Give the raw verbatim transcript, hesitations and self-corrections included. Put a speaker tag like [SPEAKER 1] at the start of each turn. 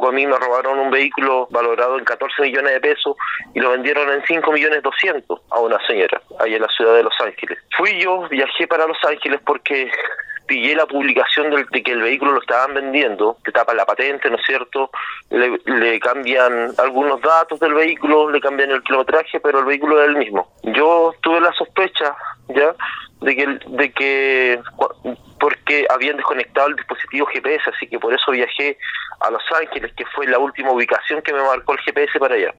[SPEAKER 1] poco a mí me robaron un vehículo valorado en catorce millones de pesos y lo vendieron en cinco millones doscientos a una señora, ahí en la ciudad de Los Ángeles. Fui yo, viajé para Los Ángeles porque pillé la publicación del, de que el vehículo lo estaban vendiendo, te tapan la patente, ¿no es cierto? Le, le cambian algunos datos del vehículo, le cambian el kilometraje, pero el vehículo es el mismo. Yo tuve la sospecha, ¿ya?, de que, de que porque habían desconectado el dispositivo G P S, así que por eso viajé a Los Ángeles, que fue la última ubicación que me marcó el G P S para allá.